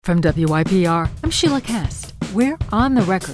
From WYPR, I'm Sheila Cast. We're on the record.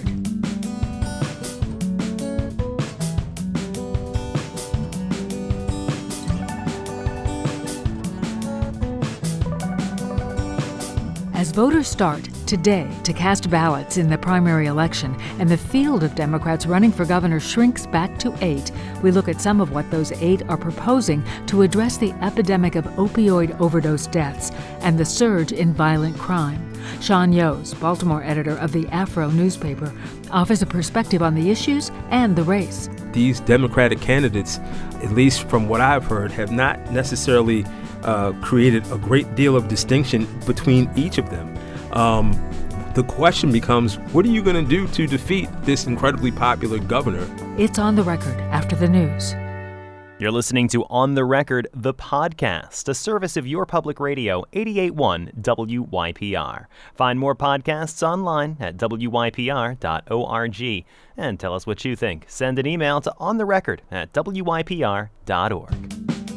As voters start today to cast ballots in the primary election and the field of Democrats running for governor shrinks back to 8, we look at some of what those 8 are proposing to address the epidemic of opioid overdose deaths and the surge in violent crime. Sean Yoes, Baltimore editor of the Afro newspaper, offers a perspective on the issues and the race. These Democratic candidates, at least from what I've heard, have not necessarily created a great deal of distinction between each of them. The question becomes, what are you going to do to defeat this incredibly popular governor? It's On the Record after the news. You're listening to On the Record, the podcast, a service of your public radio, 88.1 WYPR. Find more podcasts online at wypr.org. And tell us what you think. Send an email to ontherecord@wypr.org.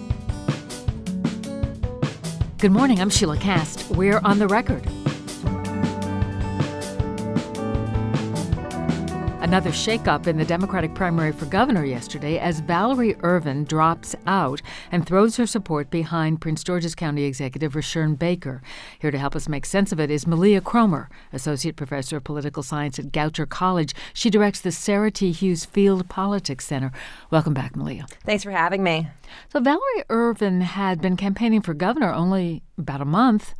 Good morning, I'm Sheila Cast. We're on the record. Another shakeup in the Democratic primary for governor yesterday as Valerie Ervin drops out and throws her support behind Prince George's County Executive Rushern Baker. Here to help us make sense of it is Malia Cromer, Associate Professor of Political Science at Goucher College. She directs the Sarah T. Hughes Field Politics Center. Welcome back, Malia. Thanks for having me. So Valerie Ervin had been campaigning for governor only about a month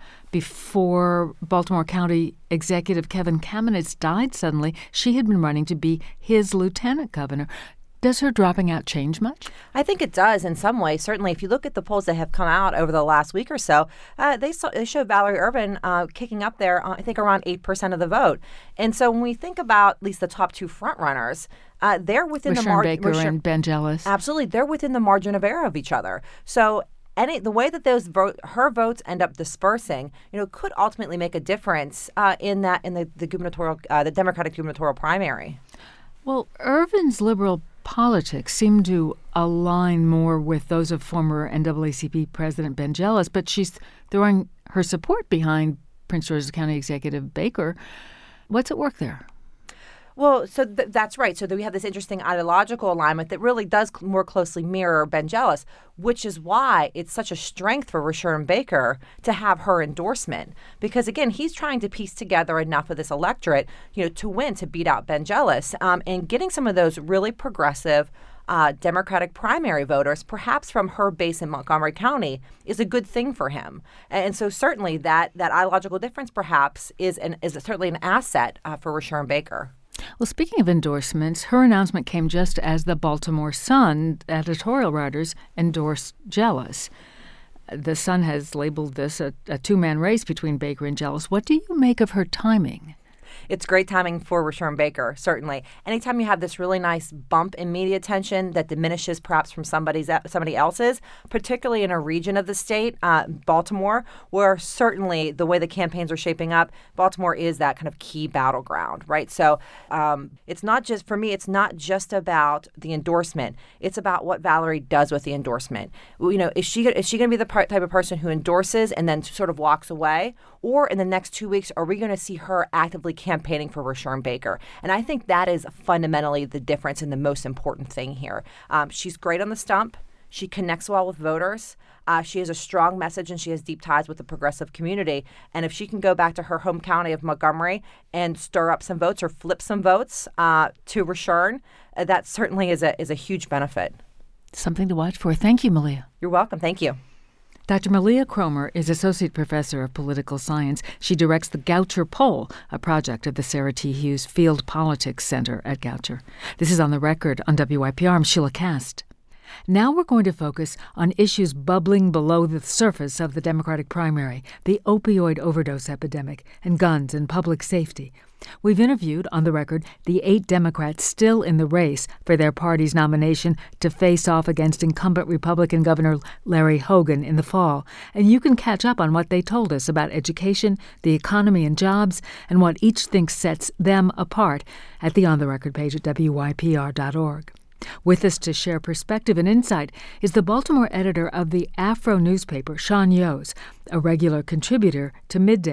before Baltimore County Executive Kevin Kamenetz died suddenly. She had been running to be his lieutenant governor. Does her dropping out change much? I think it does in some way. Certainly, if you look at the polls that have come out over the last week or so, they show Valerie Ervin kicking up there, I think, around 8% of the vote. And so when we think about at least the top two frontrunners, they're within the margin. Rushern Baker and Ben Jealous. Absolutely. They're within the margin of error of each other. So the way that her votes end up dispersing, could ultimately make a difference in the gubernatorial, the Democratic gubernatorial primary. Well, Ervin's liberal politics seem to align more with those of former NAACP President Ben Jealous, but she's throwing her support behind Prince George's County Executive Baker. What's at work there? Well, so that's right. So we have this interesting ideological alignment that really does more closely mirror Ben Jealous, which is why it's such a strength for Rushern Baker to have her endorsement. Because, again, he's trying to piece together enough of this electorate, to win, to beat out Ben Jealous. And getting some of those really progressive Democratic primary voters, perhaps from her base in Montgomery County, is a good thing for him. And so certainly that ideological difference perhaps is certainly an asset for Rushern Baker. Well, speaking of endorsements, her announcement came just as the Baltimore Sun editorial writers endorsed Jealous. The Sun has labeled this a two-man race between Baker and Jealous. What do you make of her timing? It's great timing for Rushern Baker, certainly. Anytime you have this really nice bump in media attention that diminishes perhaps from somebody else's, particularly in a region of the state, Baltimore, where certainly the way the campaigns are shaping up, Baltimore is that kind of key battleground, right? So it's not just, for me, it's not just about the endorsement. It's about what Valerie does with the endorsement. Is she going to be the type of person who endorses and then sort of walks away? Or in the next 2 weeks, are we going to see her actively campaigning for Rushern Baker? And I think that is fundamentally the difference and the most important thing here. She's great on the stump. She connects well with voters. She has a strong message and she has deep ties with the progressive community. And if she can go back to her home county of Montgomery and stir up some votes or flip some votes to Rushern, that certainly is a huge benefit. Something to watch for. Thank you, Malia. You're welcome. Thank you. Dr. Malia Cromer is Associate Professor of Political Science. She directs the Goucher Poll, a project of the Sarah T. Hughes Field Politics Center at Goucher. This is On the Record on WYPR. I'm Sheila Cast. Now we're going to focus on issues bubbling below the surface of the Democratic primary, the opioid overdose epidemic, and guns and public safety. We've interviewed, on the record, the 8 Democrats still in the race for their party's nomination to face off against incumbent Republican Governor Larry Hogan in the fall. And you can catch up on what they told us about education, the economy and jobs, and what each thinks sets them apart at the On the Record page at wypr.org. With us to share perspective and insight is the Baltimore editor of the Afro newspaper, Sean Yoes, a regular contributor to Midday,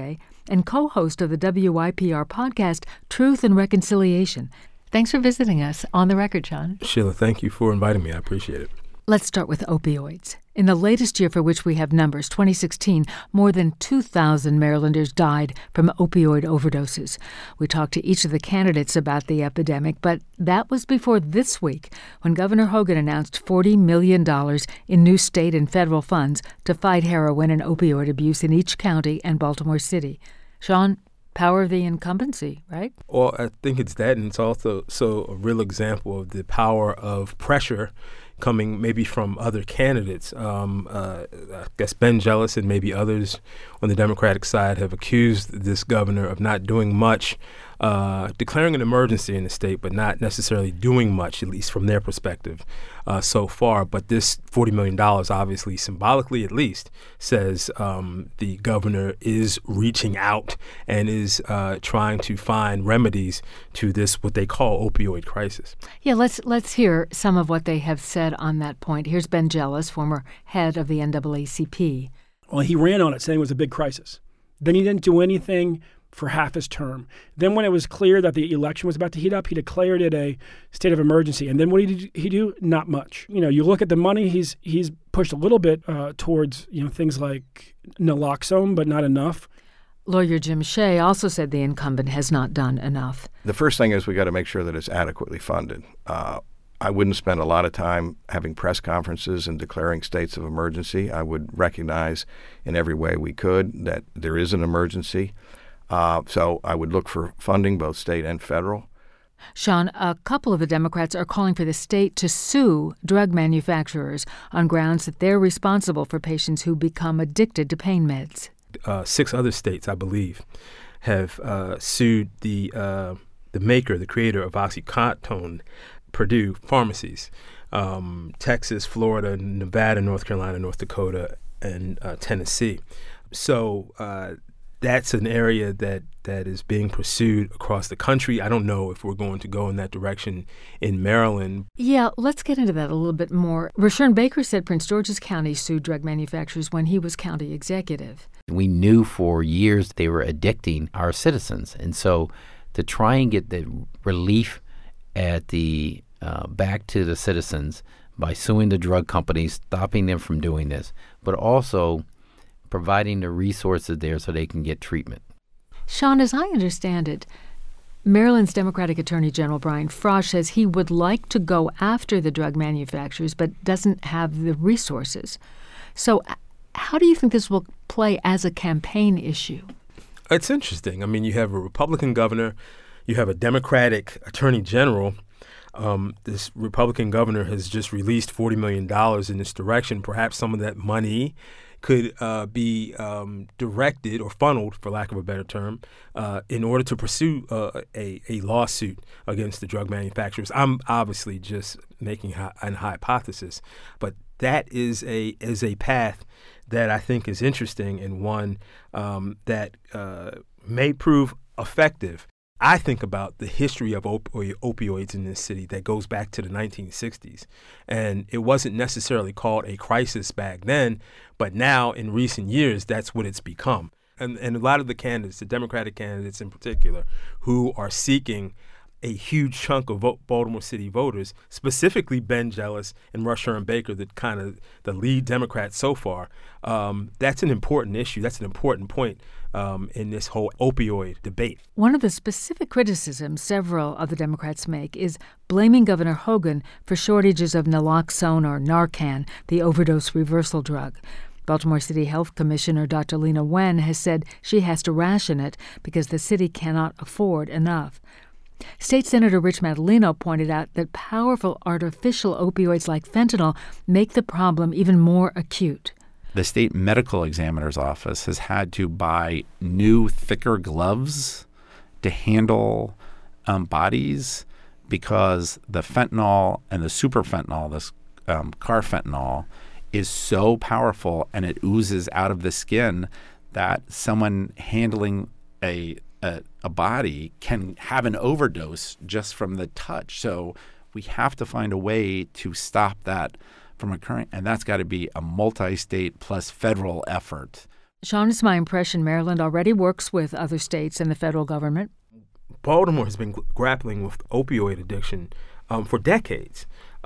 and co-host of the WYPR podcast, Truth and Reconciliation. Thanks for visiting us on the record, Sean. Sheila, thank you for inviting me. I appreciate it. Let's start with opioids. In the latest year for which we have numbers, 2016, more than 2,000 Marylanders died from opioid overdoses. We talked to each of the candidates about the epidemic, but that was before this week when Governor Hogan announced $40 million in new state and federal funds to fight heroin and opioid abuse in each county and Baltimore City. Sean, power of the incumbency, right? Well, I think it's that, and it's also a real example of the power of pressure coming maybe from other candidates. I guess Ben Jealous and maybe others on the Democratic side have accused this governor of not doing much, declaring an emergency in the state, but not necessarily doing much, at least from their perspective, so far. But this $40 million, obviously, symbolically at least, says the governor is reaching out and is trying to find remedies to this, what they call opioid crisis. Yeah, let's hear some of what they have said on that point. Here's Ben Jealous, former head of the NAACP. Well, he ran on it saying it was a big crisis. Then he didn't do anything for half his term. Then when it was clear that the election was about to heat up, he declared it a state of emergency. And then what did he do? Not much. You look at the money, he's pushed a little bit towards things like naloxone, but not enough. Lawyer Jim Shea also said the incumbent has not done enough. The first thing is we got to make sure that it's adequately funded. I wouldn't spend a lot of time having press conferences and declaring states of emergency. I would recognize in every way we could that there is an emergency. So I would look for funding, both state and federal. Sean, a couple of the Democrats are calling for the state to sue drug manufacturers on grounds that they're responsible for patients who become addicted to pain meds. 6 other states, I believe, have sued the maker, the creator of OxyContin, Purdue Pharmacies, Texas, Florida, Nevada, North Carolina, North Dakota, and Tennessee. So that's an area that is being pursued across the country. I don't know if we're going to go in that direction in Maryland. Yeah, let's get into that a little bit more. Rushern Baker said Prince George's County sued drug manufacturers when he was county executive. We knew for years they were addicting our citizens. And so to try and get the relief at the back to the citizens by suing the drug companies, stopping them from doing this, but also providing the resources there so they can get treatment. Sean, as I understand it, Maryland's Democratic Attorney General Brian Frosh says he would like to go after the drug manufacturers but doesn't have the resources. So how do you think this will play as a campaign issue? It's interesting. I mean, you have a Republican governor, you have a Democratic Attorney General. This Republican governor has just released $40 million in this direction. Perhaps some of that money could be directed or funneled, for lack of a better term, in order to pursue a lawsuit against the drug manufacturers. I'm obviously just making an hypothesis, but that is a path that I think is interesting and one that may prove effective. I think about the history of opioids in this city that goes back to the 1960s. And it wasn't necessarily called a crisis back then, but now in recent years, that's what it's become. And a lot of the candidates, the Democratic candidates in particular, who are seeking a huge chunk of Baltimore City voters, specifically Ben Jealous and Rushern Baker, the lead Democrats so far, that's an important issue. That's an important point in this whole opioid debate. One of the specific criticisms several of the Democrats make is blaming Governor Hogan for shortages of naloxone or Narcan, the overdose reversal drug. Baltimore City Health Commissioner Dr. Lena Wen has said she has to ration it because the city cannot afford enough. State Senator Rich Madaleno pointed out that powerful artificial opioids like fentanyl make the problem even more acute. The state medical examiner's office has had to buy new, thicker gloves to handle bodies because the fentanyl and the superfentanyl, this carfentanil, is so powerful and it oozes out of the skin that someone handling a body can have an overdose just from the touch. So we have to find a way to stop that from occurring, and that's got to be a multi-state plus federal effort. Sean, it's my impression Maryland already works with other states and the federal government. Baltimore has been grappling with opioid addiction for decades.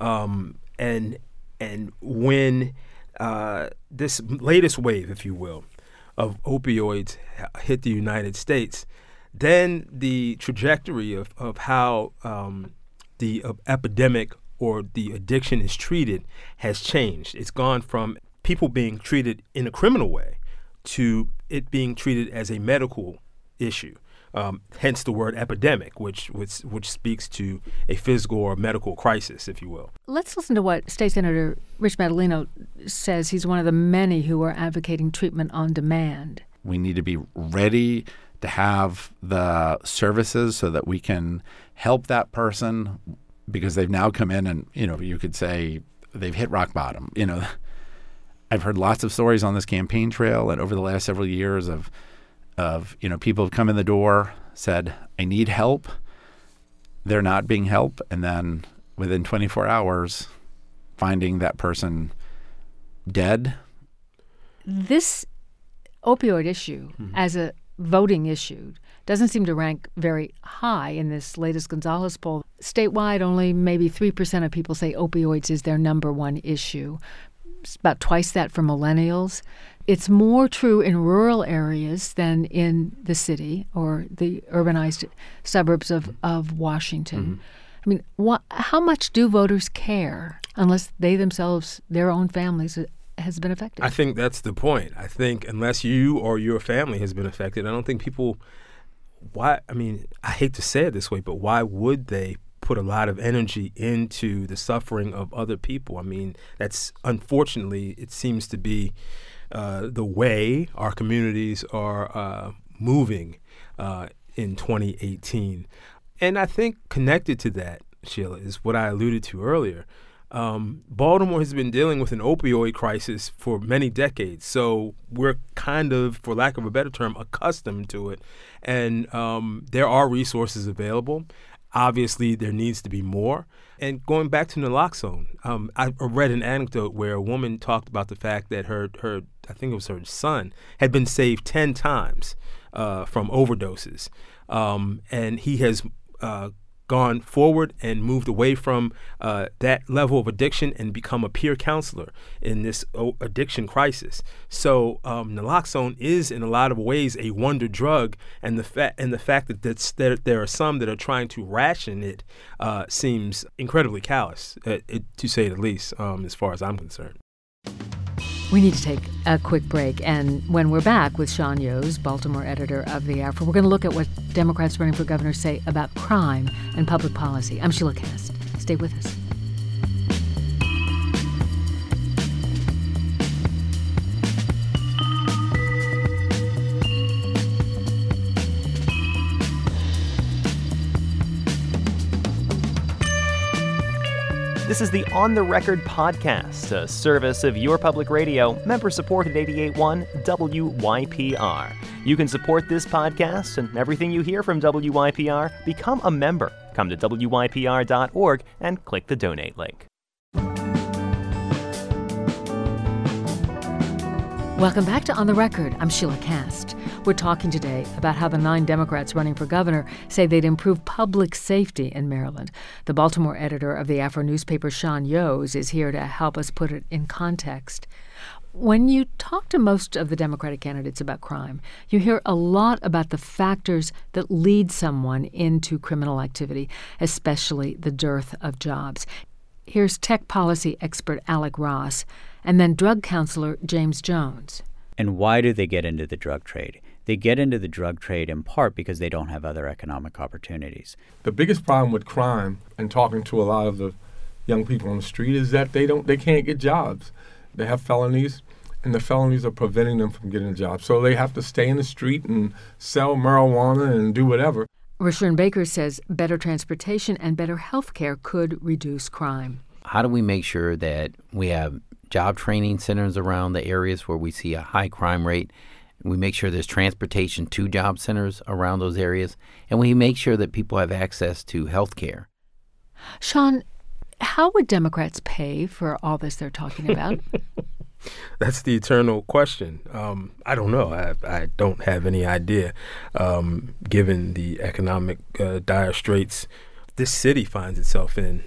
And when this latest wave, if you will, of opioids hit the United States, then the trajectory of how the epidemic or the addiction is treated has changed. It's gone from people being treated in a criminal way to it being treated as a medical issue. Hence the word epidemic, which speaks to a physical or medical crisis, if you will. Let's listen to what State Senator Rich Madaleno says. He's one of the many who are advocating treatment on demand. We need to be ready to have the services so that we can help that person, because they've now come in and, you could say they've hit rock bottom. I've heard lots of stories on this campaign trail and over the last several years of people have come in the door, said, I need help. They're not being helped. And then within 24 hours, finding that person dead. This opioid issue as a voting issue doesn't seem to rank very high in this latest Gonzalez poll. Statewide, only maybe 3% of people say opioids is their number one issue. It's about twice that for millennials. It's more true in rural areas than in the city or the urbanized suburbs of Washington. I mean, how much do voters care unless they themselves, their own families, has been affected? I think that's the point. I think unless you or your family has been affected, I don't think people, I hate to say it this way, but why would they put a lot of energy into the suffering of other people? I mean, that's unfortunately, it seems to be the way our communities are moving in 2018. And I think connected to that, Sheila, is what I alluded to earlier. Baltimore has been dealing with an opioid crisis for many decades, so we're kind of, for lack of a better term, accustomed to it. And there are resources available. Obviously, there needs to be more. And going back to naloxone, I read an anecdote where a woman talked about the fact that her I think it was her son, had been saved 10 times from overdoses. And he has gone forward and moved away from that level of addiction and become a peer counselor in this addiction crisis. So naloxone is in a lot of ways a wonder drug, and the fact that there are some that are trying to ration it seems incredibly callous, to say the least, as far as I'm concerned. We need to take a quick break, and when we're back with Sean Yoes, Baltimore editor of The Afro, we're going to look at what Democrats running for governor say about crime and public policy. I'm Sheila Kast. Stay with us. This is the On the Record podcast, a service of your public radio, member-supported 88.1 WYPR. You can support this podcast and everything you hear from WYPR. Become a member. Come to WYPR.org and click the donate link. Welcome back to On the Record. I'm Sheila Kast. We're talking today about how the 9 Democrats running for governor say they'd improve public safety in Maryland. The Baltimore editor of the Afro newspaper, Sean Yoes, is here to help us put it in context. When you talk to most of the Democratic candidates about crime, you hear a lot about the factors that lead someone into criminal activity, especially the dearth of jobs. Here's tech policy expert Alec Ross, and then drug counselor James Jones. And why do they get into the drug trade? They get into the drug trade in part because they don't have other economic opportunities. The biggest problem with crime and talking to a lot of the young people on the street is that they can't get jobs. They have felonies, and the felonies are preventing them from getting a job. So they have to stay in the street and sell marijuana and do whatever. Rushern Baker says better transportation and better health care could reduce crime. How do we make sure that we have job training centers around the areas where we see a high crime rate? We make sure there's transportation to job centers around those areas, and we make sure that people have access to health care. Sean, how would Democrats pay for all this they're talking about? That's the eternal question. I don't know. I don't have any idea. Given the economic dire straits this city finds itself in,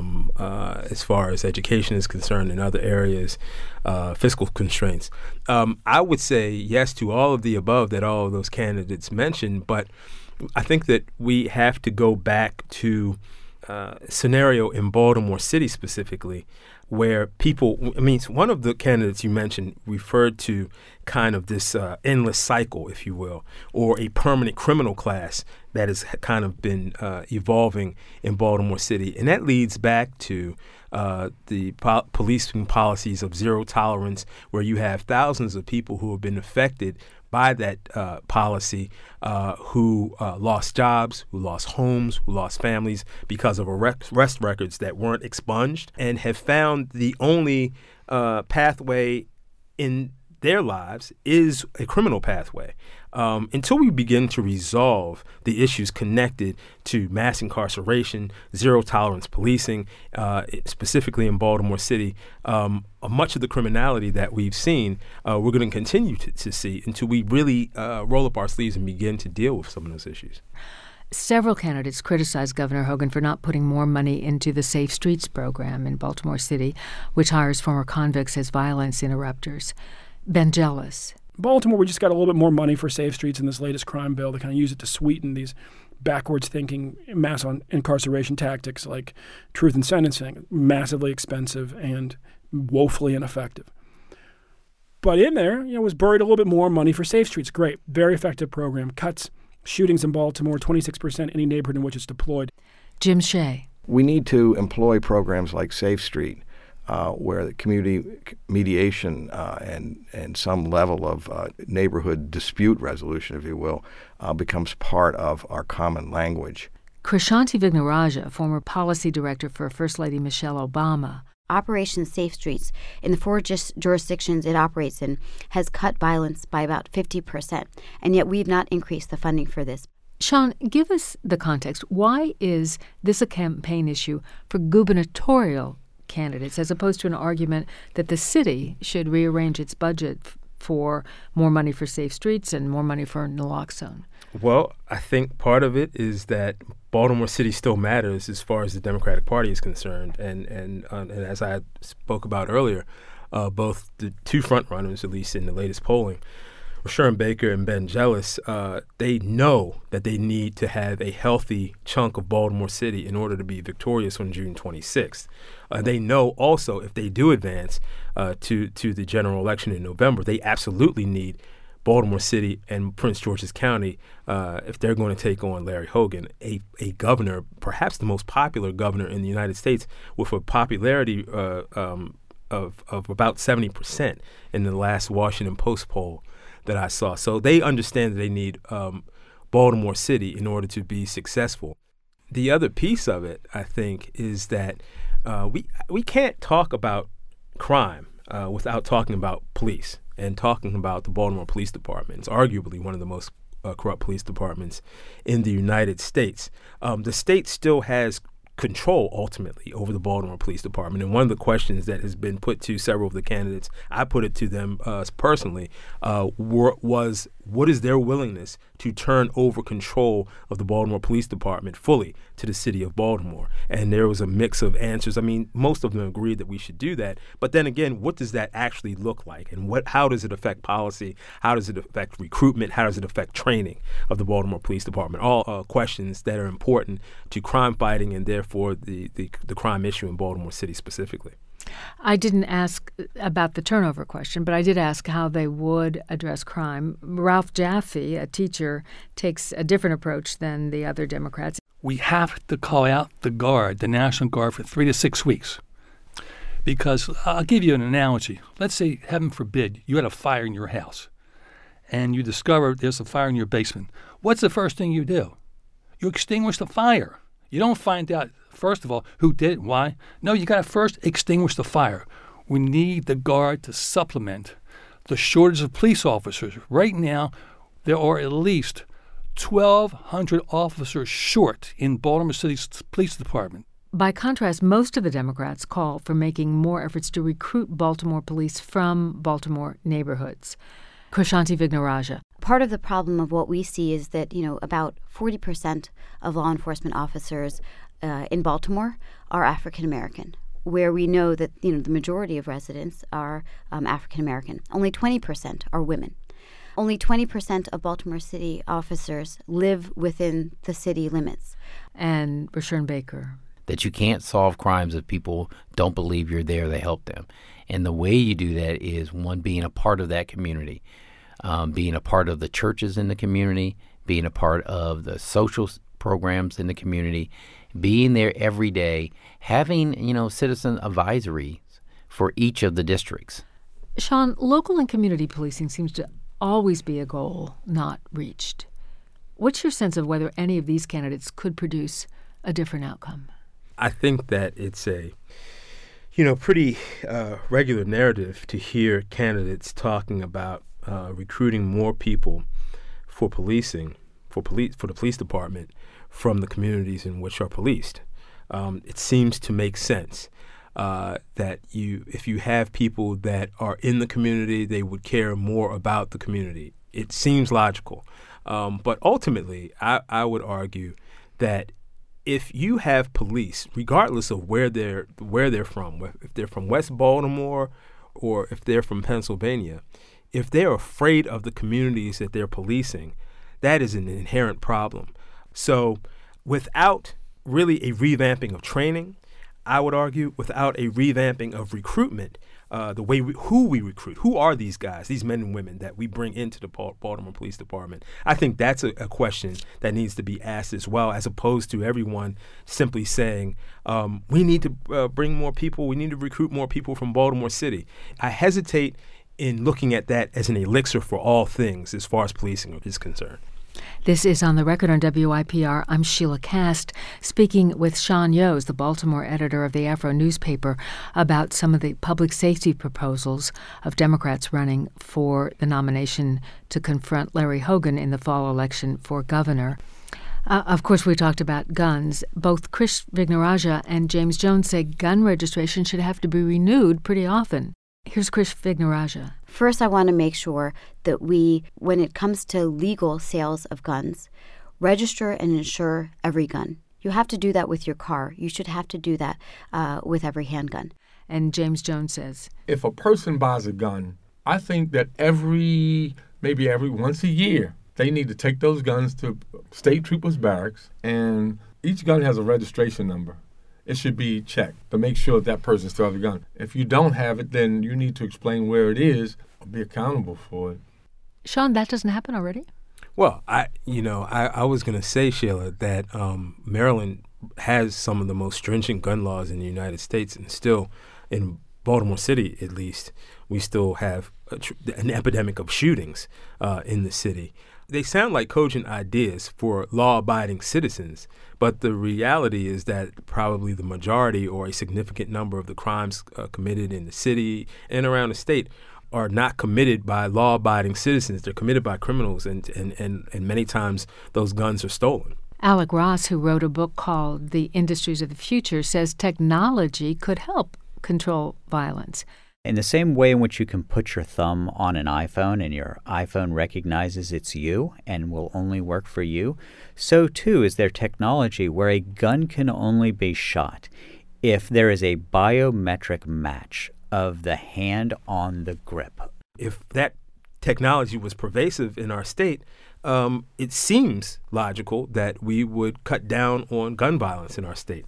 as far as education is concerned and other areas, fiscal constraints. I would say yes to all of the above that all of those candidates mentioned, but I think that we have to go back to a scenario in Baltimore City specifically where people, one of the candidates you mentioned referred to kind of this endless cycle, if you will, or a permanent criminal class that has kind of been evolving in Baltimore City. And that leads back to the policing policies of zero tolerance, where you have thousands of people who have been affected by that policy, who lost jobs, who lost homes, who lost families because of arrest records that weren't expunged, and have found the only pathway in their lives is a criminal pathway. Until we begin to resolve the issues connected to mass incarceration, zero tolerance policing, specifically in Baltimore City, much of the criminality that we've seen, we're going to continue to see until we really roll up our sleeves and begin to deal with some of those issues. Several candidates criticized Governor Hogan for not putting more money into the Safe Streets program in Baltimore City, which hires former convicts as violence interrupters. Ben Jealous. Baltimore, we just got a little bit more money for Safe Streets in this latest crime bill. They kind of use it to sweeten these backwards thinking mass on incarceration tactics like truth in sentencing, massively expensive and woefully ineffective. But in there, was buried a little bit more money for Safe Streets. Great, very effective program. Cuts shootings in Baltimore 26% in any neighborhood in which it's deployed. Jim Shea. We need to employ programs like Safe Street, where the community mediation and some level of neighborhood dispute resolution, if you will, becomes part of our common language. Krishanti Vignaraja, former policy director for First Lady Michelle Obama. Operation Safe Streets, in the 4 jurisdictions it operates in, has cut violence by about 50%, and yet we've not increased the funding for this. Sean, give us the context. Why is this a campaign issue for gubernatorial candidates as opposed to an argument that the city should rearrange its budget for more money for Safe Streets and more money for naloxone? Well, I think part of it is that Baltimore City still matters as far as the Democratic Party is concerned. And as I spoke about earlier, both the two front runners, at least in the latest polling, Rushern Baker and Ben Jealous, they know that they need to have a healthy chunk of Baltimore City in order to be victorious on June 26th. They know also if they do advance to the general election in November, they absolutely need Baltimore City and Prince George's County if they're going to take on Larry Hogan, a governor, perhaps the most popular governor in the United States, with a popularity of about 70% in the last Washington Post poll that I saw. So they understand that they need Baltimore City in order to be successful. The other piece of it, I think, is that we can't talk about crime without talking about police and talking about the Baltimore Police Department. It's arguably one of the most corrupt police departments in the United States. The state still has control ultimately over the Baltimore Police Department. And one of the questions that has been put to several of the candidates, I put it to them personally, was what is their willingness to turn over control of the Baltimore Police Department fully to the city of Baltimore? And there was a mix of answers. I mean, most of them agreed that we should do that. But then again, what does that actually look like? And how does it affect policy? How does it affect recruitment? How does it affect training of the Baltimore Police Department? All questions that are important to crime fighting and therefore the crime issue in Baltimore City specifically. I didn't ask about the turnover question, but I did ask how they would address crime. Ralph Jaffe, a teacher, takes a different approach than the other Democrats. We have to call out the Guard, the National Guard, for 3 to 6 weeks. Because I'll give you an analogy. Let's say, heaven forbid, you had a fire in your house, and you discover there's a fire in your basement. What's the first thing you do? You extinguish the fire. You don't find out, first of all, who did it, why. No, you got to first extinguish the fire. We need the Guard to supplement the shortage of police officers. Right now, there are at least 1,200 officers short in Baltimore City's police department. By contrast, most of the Democrats call for making more efforts to recruit Baltimore police from Baltimore neighborhoods. Krishanti Vignarajah. Part of the problem of what we see is that, about 40% of law enforcement officers in Baltimore are African American, where we know that, the majority of residents are African American. Only 20% are women. Only 20% of Baltimore City officers live within the city limits. And Rushern Baker. That you can't solve crimes if people don't believe you're there to help them. And the way you do that is, one, being a part of that community, being a part of the churches in the community, being a part of the social programs in the community, being there every day, having, citizen advisories for each of the districts. Sean, local and community policing seems to always be a goal not reached. What's your sense of whether any of these candidates could produce a different outcome? I think that it's a, pretty regular narrative to hear candidates talking about recruiting more people for policing, for the police department from the communities in which are policed. It seems to make sense that if you have people that are in the community, they would care more about the community. It seems logical. But ultimately, I would argue that if you have police, regardless of where they're from, if they're from West Baltimore or if they're from Pennsylvania, if they're afraid of the communities that they're policing, that is an inherent problem. So without really a revamping of training, I would argue without a revamping of recruitment, the way who we recruit, who are these guys, these men and women that we bring into the Baltimore Police Department, I think that's a question that needs to be asked as well, as opposed to everyone simply saying, we need to bring more people, we need to recruit more people from Baltimore City. I hesitate in looking at that as an elixir for all things as far as policing is concerned. This is On the Record on WYPR. I'm Sheila Kast, speaking with Sean Yoes, the Baltimore editor of the Afro newspaper, about some of the public safety proposals of Democrats running for the nomination to confront Larry Hogan in the fall election for governor. Of course, we talked about guns. Both Krish Vignarajah and James Jones say gun registration should have to be renewed pretty often. Here's Krish Vignarajah. First, I want to make sure that we, when it comes to legal sales of guns, register and insure every gun. You have to do that with your car. You should have to do that with every handgun. And James Jones says, if a person buys a gun, I think that maybe every once a year, they need to take those guns to state troopers' barracks, and each gun has a registration number. It should be checked to make sure that person still has a gun. If you don't have it, then you need to explain where it is or be accountable for it. Sean, that doesn't happen already? Well, I was going to say, Sheila, that Maryland has some of the most stringent gun laws in the United States, and still, in Baltimore City at least, we still have an epidemic of shootings in the city. They sound like cogent ideas for law-abiding citizens, but the reality is that probably the majority or a significant number of the crimes committed in the city and around the state are not committed by law-abiding citizens. They're committed by criminals, and many times those guns are stolen. Alec Ross, who wrote a book called The Industries of the Future, says technology could help control violence. In the same way in which you can put your thumb on an iPhone and your iPhone recognizes it's you and will only work for you, so too is there technology where a gun can only be shot if there is a biometric match of the hand on the grip. If that technology was pervasive in our state, it seems logical that we would cut down on gun violence in our state.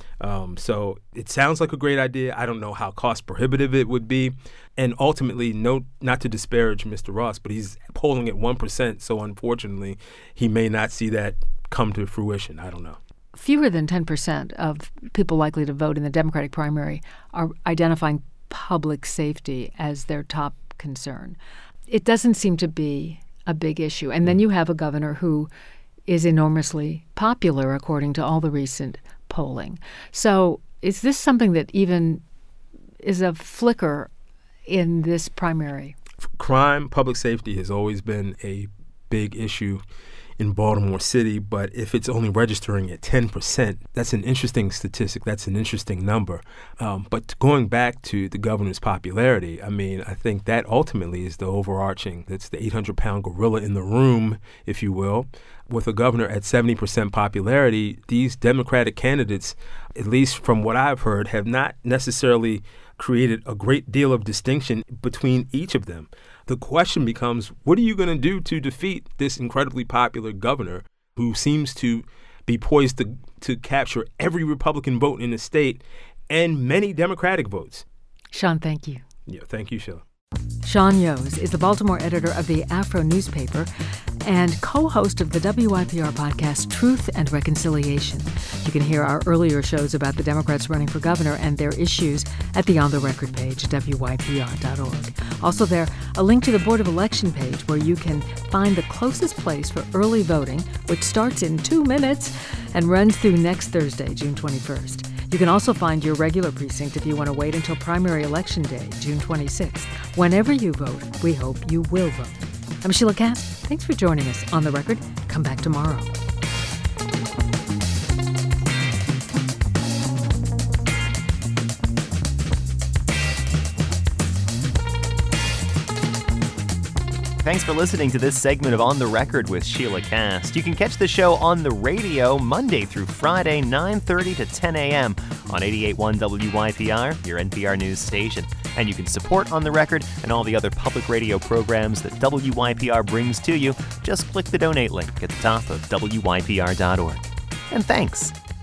So it sounds like a great idea. I don't know how cost prohibitive it would be. And ultimately, not to disparage Mr. Ross, but he's polling at 1%. So unfortunately, he may not see that come to fruition. I don't know. Fewer than 10% of people likely to vote in the Democratic primary are identifying public safety as their top concern. It doesn't seem to be a big issue. And then you have a governor who is enormously popular, according to all the recent polling. So is this something that even is a flicker in this primary? Crime, public safety has always been a big issue in Baltimore City, but if it's only registering at 10%, that's an interesting statistic. That's an interesting number. But going back to the governor's popularity, I mean, I think that ultimately is the overarching, that's the 800-pound gorilla in the room, if you will. With a governor at 70% popularity, these Democratic candidates, at least from what I've heard, have not necessarily created a great deal of distinction between each of them. The question becomes, what are you going to do to defeat this incredibly popular governor who seems to be poised to capture every Republican vote in the state and many Democratic votes? Sean, thank you. Yeah, thank you, Sheila. Sean Yoes is the Baltimore editor of the Afro newspaper and co-host of the WYPR podcast Truth and Reconciliation. You can hear our earlier shows about the Democrats running for governor and their issues at the On the Record page at WYPR.org. Also there, a link to the Board of Election page where you can find the closest place for early voting, which starts in 2 minutes and runs through next Thursday, June 21st. You can also find your regular precinct if you want to wait until primary election day, June 26th. Whenever you vote, we hope you will vote. I'm Sheila Katz. Thanks for joining us on The Record. Come back tomorrow. Thanks for listening to this segment of On the Record with Sheila Cast. You can catch the show on the radio Monday through Friday, 9:30 to 10 a.m. on 88.1 WYPR, your NPR news station. And you can support On the Record and all the other public radio programs that WYPR brings to you. Just click the donate link at the top of WYPR.org. And thanks.